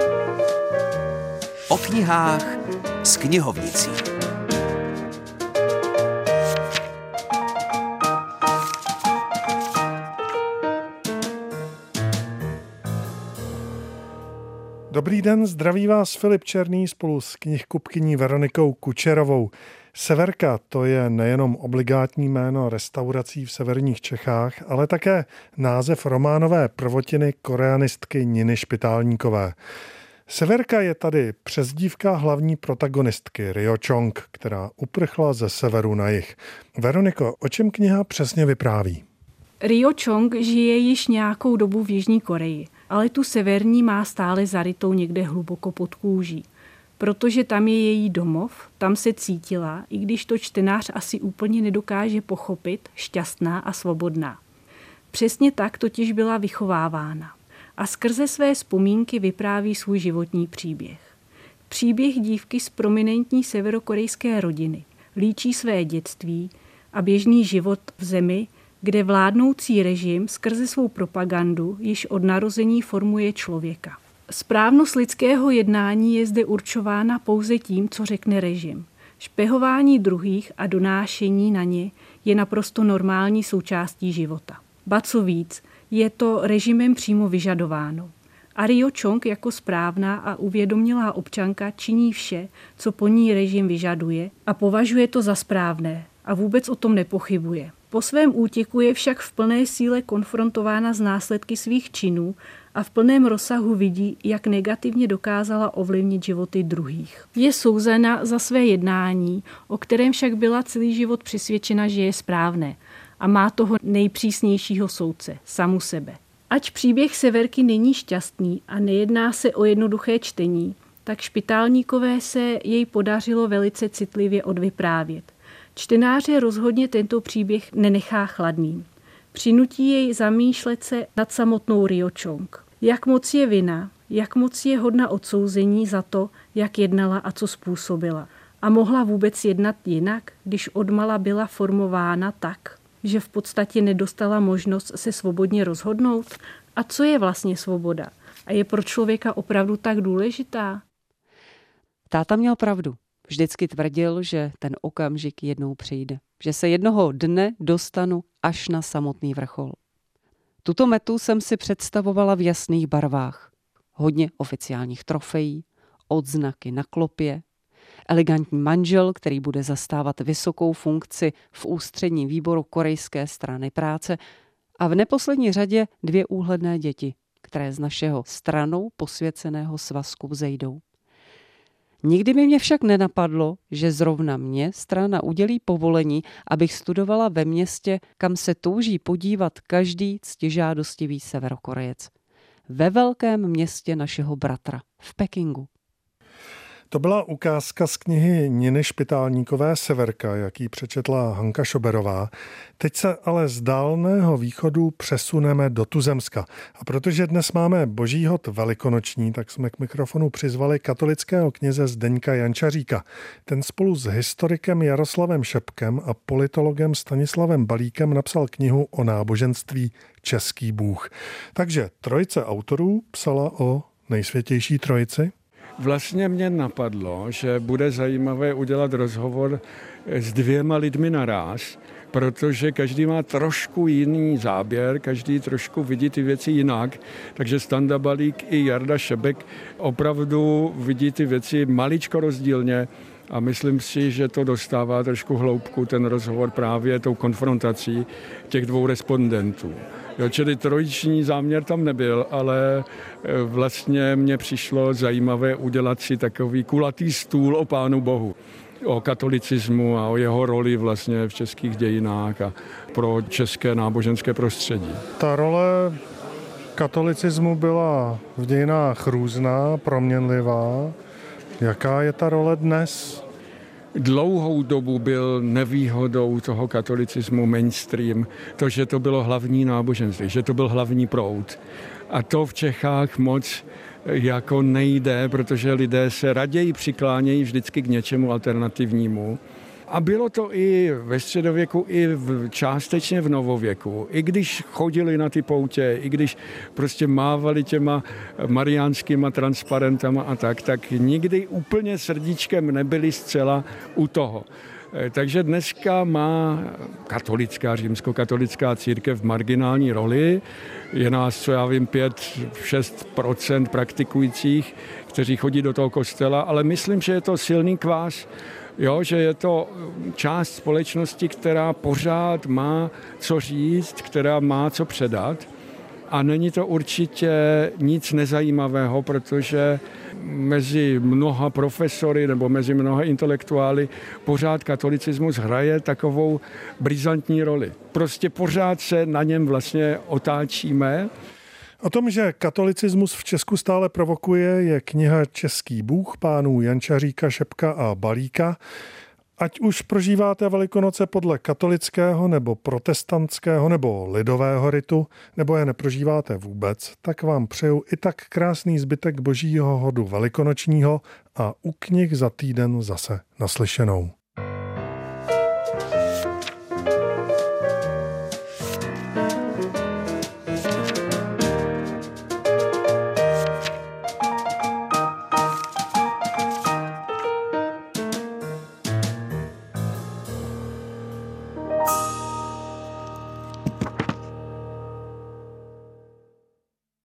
O knihách s knihovnicí. Dobrý den, zdraví vás Filip Černý spolu s knihkupkyní Veronikou Kučerovou. Severka, to je nejenom obligátní jméno restaurací v severních Čechách, ale také název románové prvotiny koreanistky Niny Špitálníkové. Severka je tady přezdívka hlavní protagonistky Ryo Chong, která uprchla ze severu na jih. Veroniko, o čem kniha přesně vypráví? Ryo Chong žije již nějakou dobu v Jižní Koreji, ale tu severní má stále zarytou někde hluboko pod kůží. Protože tam je její domov, tam se cítila, i když to čtenář asi úplně nedokáže pochopit, šťastná a svobodná. Přesně tak totiž byla vychovávána. A skrze své vzpomínky vypráví svůj životní příběh. Příběh dívky z prominentní severokorejské rodiny líčí své dětství a běžný život v zemi, kde vládnoucí režim skrze svou propagandu již od narození formuje člověka. Správnost lidského jednání je zde určována pouze tím, co řekne režim. Špehování druhých a donášení na ně je naprosto normální součástí života. Ba co víc, je to režimem přímo vyžadováno. A Ryo Chong jako správná a uvědomělá občanka činí vše, co po ní režim vyžaduje a považuje to za správné a vůbec o tom nepochybuje. Po svém útěku je však v plné síle konfrontována s následky svých činů a v plném rozsahu vidí, jak negativně dokázala ovlivnit životy druhých. Je souzena za své jednání, o kterém však byla celý život přesvědčena, že je správné a má toho nejpřísnějšího soudce, samu sebe. Ač příběh Severky není šťastný a nejedná se o jednoduché čtení, tak Špitálníkové se jej podařilo velice citlivě odvyprávět. Čtenáře rozhodně tento příběh nenechá chladným. Přinutí jej zamýšlet se nad samotnou Ryo Chong. Jak moc je vina, jak moc je hodna odsouzení za to, jak jednala a co způsobila. A mohla vůbec jednat jinak, když odmala byla formována tak, že v podstatě nedostala možnost se svobodně rozhodnout? A co je vlastně svoboda? A je pro člověka opravdu tak důležitá? Táta měl pravdu. Vždycky tvrdil, že ten okamžik jednou přijde. Že se jednoho dne dostanu až na samotný vrchol. Tuto metu jsem si představovala v jasných barvách. Hodně oficiálních trofejí, odznaky na klopě, elegantní manžel, který bude zastávat vysokou funkci v ústředním výboru korejské strany práce a v neposlední řadě 2 úhledné děti, které z našeho stranou posvěceného svazku vzejdou. Nikdy by mě však nenapadlo, že zrovna mě strana udělí povolení, abych studovala ve městě, kam se touží podívat každý ctižádostivý Severokorejec. Ve velkém městě našeho bratra, v Pekingu. To byla ukázka z knihy Niny Špitálníkové Severka, jaký přečetla Hanka Šoberová. Teď se ale z Dálného východu přesuneme do Tuzemska. A protože dnes máme Boží hod velikonoční, tak jsme k mikrofonu přizvali katolického kněze Zdeňka Jančaříka. Ten spolu s historikem Jaroslavem Šepkem a politologem Stanislavem Balíkem napsal knihu o náboženství Český Bůh. Takže trojice autorů psala o Nejsvětější trojici. Vlastně mě napadlo, že bude zajímavé udělat rozhovor s 2 lidmi naráz, protože každý má trošku jiný záběr, každý trošku vidí ty věci jinak, takže Standa Balík i Jarda Šebek opravdu vidí ty věci maličko rozdílně a myslím si, že to dostává trošku hloubku ten rozhovor právě tou konfrontací těch 2 respondentů. Čili trojiční záměr tam nebyl, ale vlastně mně přišlo zajímavé udělat si takový kulatý stůl o Pánu Bohu, o katolicismu a o jeho roli vlastně v českých dějinách a pro české náboženské prostředí. Ta role katolicismu byla v dějinách různá, proměnlivá. Jaká je ta role dnes? Dlouhou dobu byl nevýhodou toho katolicismu mainstream, to, že to bylo hlavní náboženství, že to byl hlavní proud. A to v Čechách moc jako nejde, protože lidé se raději přiklánějí vždycky k něčemu alternativnímu. A bylo to i ve středověku, i částečně v novověku. I když chodili na ty poutě, i když prostě mávali těma mariánskýma transparentama a tak nikdy úplně srdíčkem nebyli zcela u toho. Takže dneska má katolická, římskokatolická církev marginální roli. Je nás, co já vím, 5-6% praktikujících, kteří chodí do toho kostela, ale myslím, že je to silný kvás, jo, že je to část společnosti, která pořád má co říct, která má co předat. A není to určitě nic nezajímavého, protože mezi mnoha profesory nebo mezi mnoha intelektuály pořád katolicismus hraje takovou brizantní roli. Prostě pořád se na něm vlastně otáčíme. O tom, že katolicismus v Česku stále provokuje, je kniha Český Bůh pánů Jančaříka, Šepka a Balíka. Ať už prožíváte Velikonoce podle katolického nebo protestantského nebo lidového ritu, nebo je neprožíváte vůbec, tak vám přeju i tak krásný zbytek božího hodu velikonočního a u knih za týden zase naslyšenou.